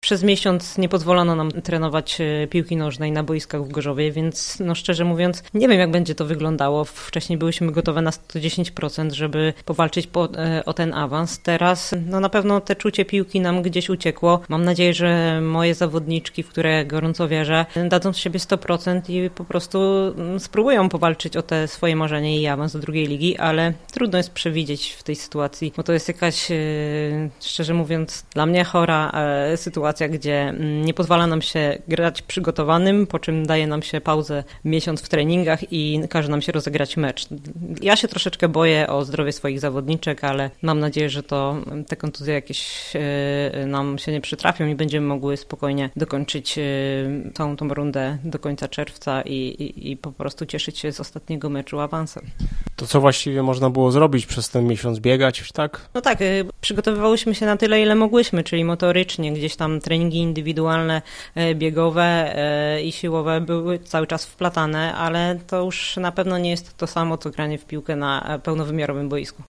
przez miesiąc nie pozwolono nam trenować piłki nożnej na boiskach w Gorzowie, więc no szczerze mówiąc nie wiem, jak będzie to wyglądało. Wcześniej byłyśmy gotowe na 110%, żeby powalczyć o ten awans. Teraz no na pewno te czucie piłki nam gdzieś uciekło. Mam nadzieję, że moje zawodniczki, w które gorąco wierzę, dadzą z siebie 100% i po prostu spróbują powalczyć o te swoje marzenie i awans do drugiej ligi, ale trudno jest przewidzieć w tej sytuacji, bo to jest jakaś, szczerze mówiąc, dla mnie chora sytuacja, gdzie nie pozwala nam się grać przygotowanym, po czym daje nam się pauzę miesiąc w treningach i każe nam się rozegrać mecz. Ja się troszeczkę boję o zdrowie swoich zawodniczek, ale mam nadzieję, że te kontuzje jakieś nam się nie przytrafią i będziemy mogły spokojnie dokończyć całą tą rundę do końca czerwca i po prostu cieszyć się z ostatniego meczu awansem. To co właściwie można było zrobić przez ten miesiąc? Biegać, tak? No tak, przygotowywałyśmy się na tyle, ile mogłyśmy, czyli motorycznie, gdzieś tam treningi indywidualne, biegowe i siłowe były cały czas wplatane, ale to już na pewno nie jest to samo, co granie w piłkę na pełnowymiarowym boisku.